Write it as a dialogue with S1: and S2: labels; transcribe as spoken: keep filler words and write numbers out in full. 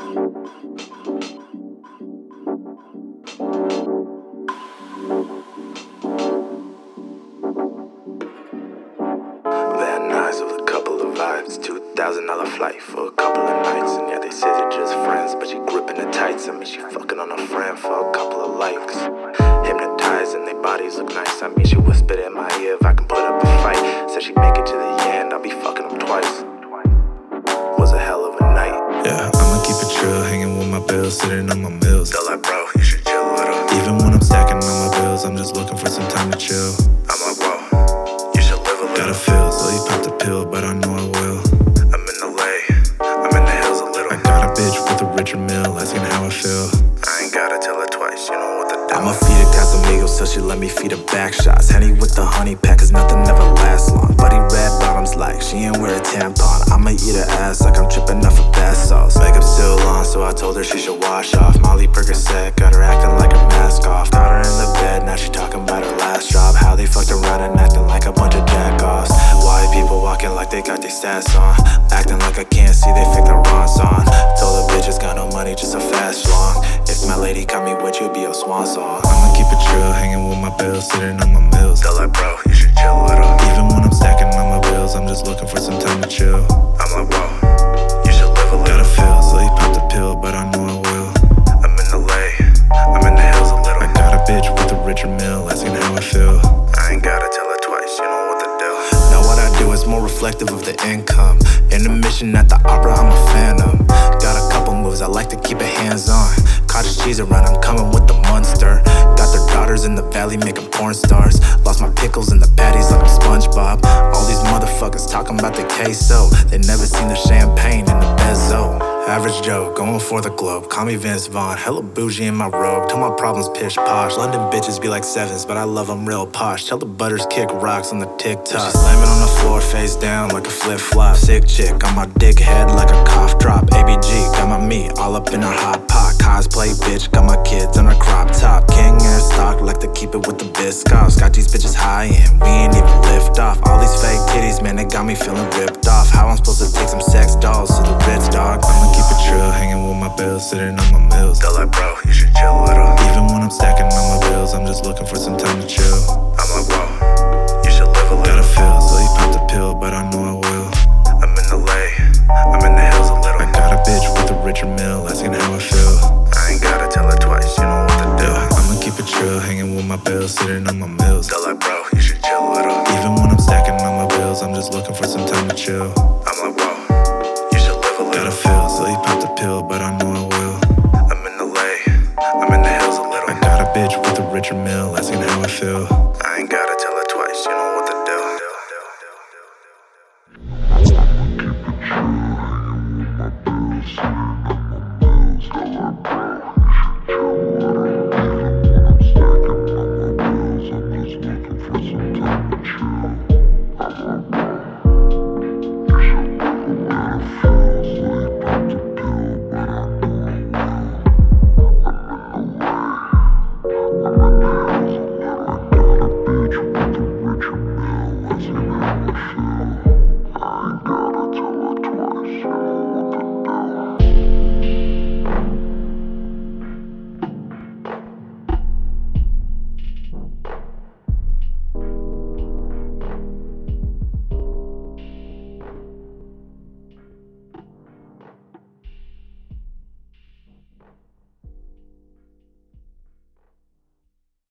S1: Van Nuys with a couple of vibes, two thousand dollar flight for a couple of nights. And yeah, they say they're just friends, but she gripping the tights. I mean, she fucking on a friend for a couple of likes. Hypnotized and their bodies look nice. I mean, she whispered in my ear if I can put up a fight. Said she'd make it to the end, I'll be fucking them twice. Was a hell of a night.
S2: Yeah, I'ma keep it chill, hanging with my bills, sitting on my meals.
S1: They're like, bro, you should chill a little.
S2: Even when I'm stacking on my bills, I'm just looking for some time to chill.
S1: I'm like, whoa, you should live a little.
S2: Gotta feel, so you pop the pill, but I know I will.
S1: I'm in L A, I'm in the hills a little.
S2: I got a bitch with a richer meal, asking how I feel.
S1: I ain't gotta tell her twice, you know what to do.
S2: I'ma feed her Casamigos, so she let me feed her back shots. Henny with the honey pack, cause nothing never lasts long. Buddy red bottoms like, she ain't wear a tampon. I'ma eat her ass like I'm tripping off of bath sauce. Makeup still on, so I told her she should wash off. Molly Percocet, got her acting like her mask off. Got her in the bed, now she talking about her last job. How they fucked around and acting like a bunch of jack-offs. Why people walking like they got their stats on? Acting like I can't see, they fake the wrong song. Told the bitches got no money, just a fast long. If my lady got me with you, be your swan song. I'ma keep it chill, hanging with my bills, sitting on my meals.
S1: They're like, bro, you should chill a little.
S2: Even when I'm stacking on my bills, I'm just looking for some time to chill.
S1: I'm like, whoa, you should live a little.
S2: Gotta feel, so you pop the pill, but I know I will.
S1: I'm in L A, I'm in the hills a little.
S2: I got a bitch with a richer meal, asking how I feel.
S1: I ain't gotta tell her twice, you know what to do.
S2: Now what I do is more reflective of the income. Intermission at the opera, I'm a phantom. Got a couple moves, I like to keep it hands-on. Cottage cheese around, I'm coming with the monster. Got their daughters in the valley making porn stars. Lost my pickles in the patties like I'm SpongeBob. All these motherfuckers talking about the queso. They never seen the champagne in the bezo. Average Joe, going for the globe. Call me Vince Vaughn, hella bougie in my robe. Tell my problems pish posh. London bitches be like sevens, but I love them real posh. Tell the butters kick rocks on the TikTok. She slamming on the floor, face down like a flip flop. Sick chick on my dick head like a cough drop. A B G got my meat all up in her hot pot. Cosplay bitch, got my kids on her crop top. King air stock, like to keep it with the biscoffs. Got these bitches high and we ain't even lift off. All these fake titties, man, they got me feeling ripped off. How I'm supposed to take some sex dolls to the Ritz, dog? I'ma keep it chill, hanging with my bills, sitting on my meals.
S1: They're like, bro, you should chill a little.
S2: Even when I'm stacking on my bills, I'm just looking for some time to chill.
S1: I'm like, whoa, you should live a little.
S2: Gotta feel, so you pop the pill, but I know I will.
S1: I'm in L A, I'm in the hills a little.
S2: I got a bitch with a richer meal, asking how I feel.
S1: I ain't gotta tell her twice, you know what to do.
S2: Yeah, I'ma keep it chill, hanging with my bills, sitting on my meals.
S1: They're like, bro, you should chill a little.
S2: Even when I'm stacking on my bills, I'm just looking for some time to chill.
S1: I'm like, whoa, you should live a little.
S2: Gotta feel, so you pop the pill, but I know I will.
S1: I'm in L A, I'm in the hills a little.
S2: I got a bitch with a richer meal, asking how I feel.